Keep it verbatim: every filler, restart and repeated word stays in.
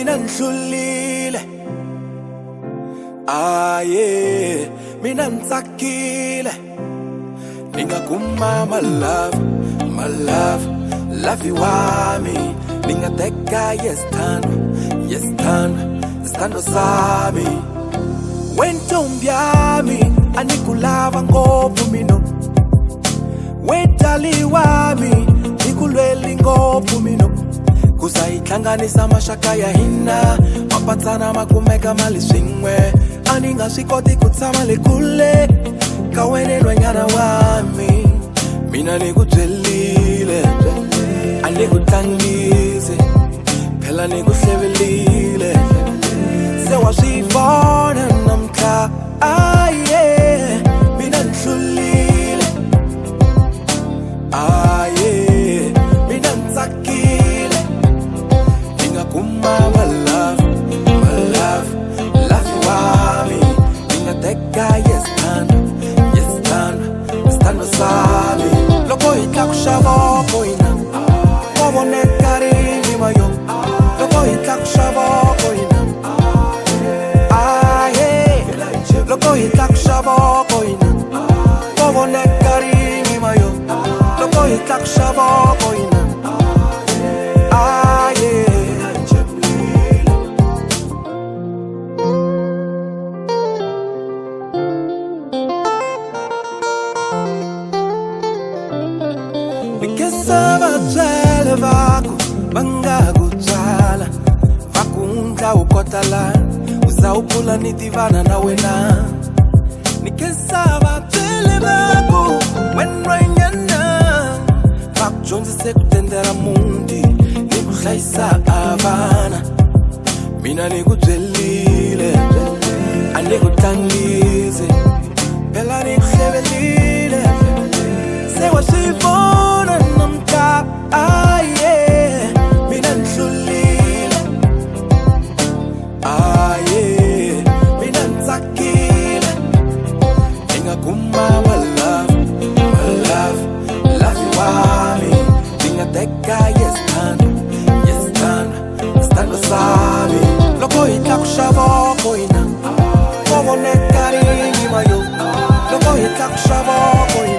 mina nhlulile aye mina ntsakile ningakuma my love my love love wami ningateka yesithando yesithando isithando sami wentombi yami anikulava ngopfu mina wedali wami nikulweli ngopfu mina kuzayihlanganisa mashaka ya hina mapatsana makumeka mali swin'we aninga swi koti ku tshama le kule ka wena nhwanyana wami mina ni ku byelile a ni ku tlangise phela ni ku hlevelile se wa swi vona namhla aye mina nhlulile aye mina ntsakile ningakuma my love my love love wami ningateka yesithando yesithando isithando sami loko hitla ku xava koina wavoneka rindzima yo loko hitla ku xava koina aye loko hitla ku xava koina wavoneka rindzima yo loko hitla ku xava koina aye nikesava byele vako vangakutswala vakundla ukotala uzawuphula nitivana na wena nikesava byele vako wenrwenyana vakudyondzise kutendela mundi nikuhlayisa avana mina nikubyelile a nikutlangise phela nikuhlevelile se wa swi vona namhla aye mina nhlulile aye mina ntsakile ningakuma my love my love love wami ningateka yesithando yesithando isithando sami loko hitla ku xava koina wavoneka rindzima yo loko hitla ku xava koina